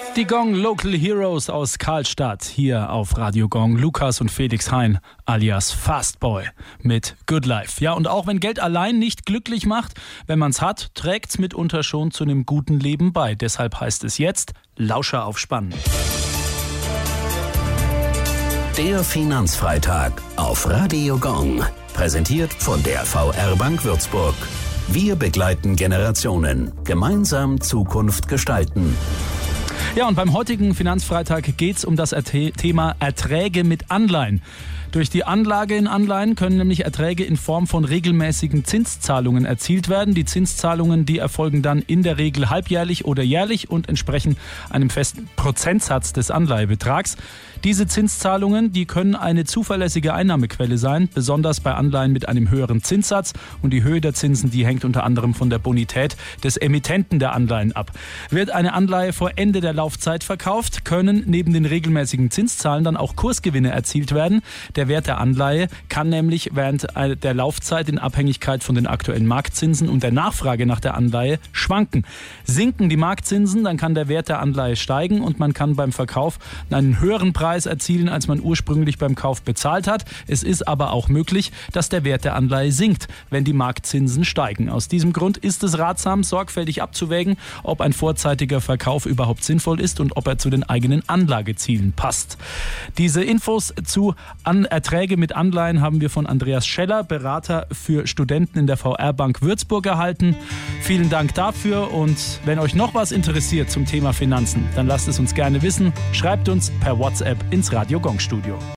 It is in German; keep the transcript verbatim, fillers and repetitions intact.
Die Gong Local Heroes aus Karlstadt hier auf Radio Gong. Lukas und Felix Hein alias Fastboy mit Good Life. Ja, und auch wenn Geld allein nicht glücklich macht, wenn man es hat, trägt es mitunter schon zu einem guten Leben bei. Deshalb heißt es jetzt Lauscher aufspannen. Der Finanzfreitag auf Radio Gong. Präsentiert von der V R Bank Würzburg. Wir begleiten Generationen. Gemeinsam Zukunft gestalten. Ja, und beim heutigen Finanzfreitag geht es um das Thema Erträge mit Anleihen. Durch die Anlage in Anleihen können nämlich Erträge in Form von regelmäßigen Zinszahlungen erzielt werden. Die Zinszahlungen, die erfolgen dann in der Regel halbjährlich oder jährlich und entsprechen einem festen Prozentsatz des Anleihebetrags. Diese Zinszahlungen, die können eine zuverlässige Einnahmequelle sein, besonders bei Anleihen mit einem höheren Zinssatz. Und die Höhe der Zinsen, die hängt unter anderem von der Bonität des Emittenten der Anleihen ab. Wird eine Anleihe vor Ende der Laufzeit verkauft, können neben den regelmäßigen Zinszahlen dann auch Kursgewinne erzielt werden. Der Wert der Anleihe kann nämlich während der Laufzeit in Abhängigkeit von den aktuellen Marktzinsen und der Nachfrage nach der Anleihe schwanken. Sinken die Marktzinsen, dann kann der Wert der Anleihe steigen und man kann beim Verkauf einen höheren Preis erzielen, als man ursprünglich beim Kauf bezahlt hat. Es ist aber auch möglich, dass der Wert der Anleihe sinkt, wenn die Marktzinsen steigen. Aus diesem Grund ist es ratsam, sorgfältig abzuwägen, ob ein vorzeitiger Verkauf überhaupt sinnvoll ist und ob er zu den eigenen Anlagezielen passt. Diese Infos zu An Erträge mit Anleihen haben wir von Andreas Scheller, Berater für Studenten in der V R Bank Würzburg, erhalten. Vielen Dank dafür, und wenn euch noch was interessiert zum Thema Finanzen, dann lasst es uns gerne wissen. Schreibt uns per WhatsApp ins Radio Gong Studio.